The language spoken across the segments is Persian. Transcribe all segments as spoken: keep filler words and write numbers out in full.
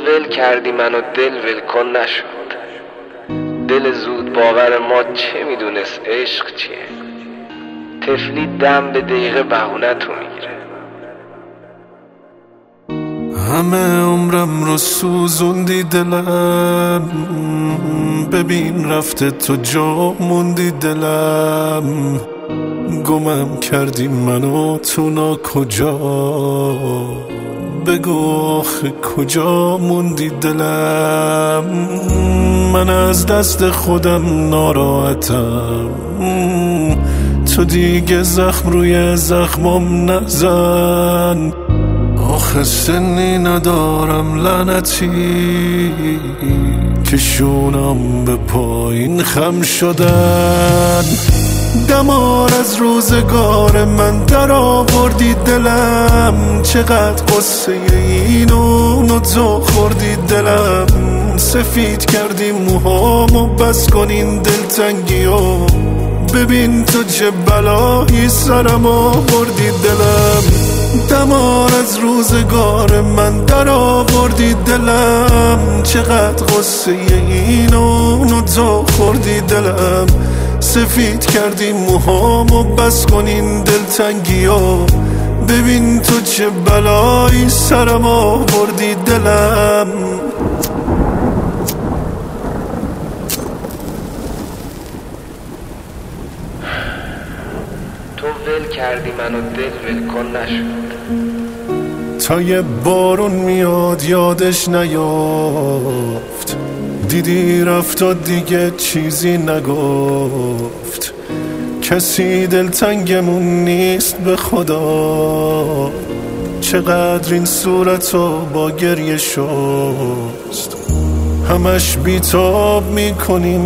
ول کردی منو دل ول کن نشد. دل زود باور ما چه میدونست عشق چیه. طفلی دم به دقیقه بهونه تو میگیره. همه عمرم رو سوزوندی دلم، ببین رفته تو جا موندی دلم. گمم کردی منو تو نا کجا، بگو آخه کجا موندی دلم. من از دست خودم ناراحتم، تو دیگه زخم روی زخمم نزن. آخه سنی ندارم لعنتی که شونم به پایین خم شدن. دمار از روزگار من در آوردی دلم، چقدر قصه اینو نوزا خوردی دلم. سفید کردی موهامو بس کن این دلتنگیو، ببین تو چه بلایی سرم آوردی دلم. دمار از روزگار من در آوردی دلم، چقدر قصه اینو نوزا خوردی دلم. سفید کردی موهامو بس کن این دلتنگیو، ببین تو چه بلایی سرم آوردی دلم. تو ول کردی منو دل ول کن نشد. تا یه بارون میاد یادش نیافت، دیدی رفت و دیگه چیزی نگفت. کسی دلتنگمون نیست به خدا، چقدر این صورتو با گریه شست. همش بیتاب میکنیم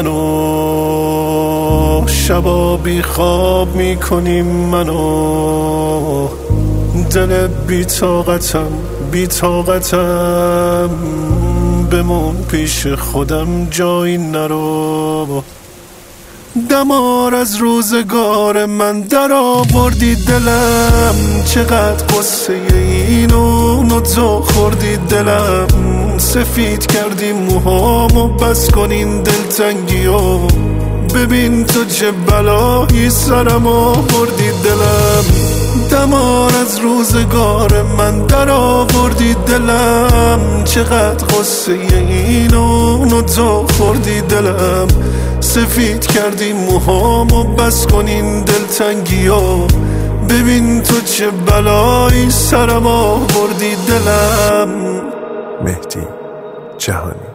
منو، شبا بی خواب میکنیم منو. دل بیتاقتم بیتاقتم، بمون پیش خودم جایی نرو. دمار از روزگار من در آوردی دلم، چقدر قصه اینو نوزا خوردی دلم. سفید کردی موهامو بس کن این دلتنگیو، ببین تو چه بلایی سرم آوردی دلم. دمار از روزگار من در آوردی دلم، چقدر قصه اینو نوزا خوردی دلم. سفید کردی موهامو بس کن این دلتنگیو، ببین تو چه بلایی سرم آوردی دلم. مهدی جهانی.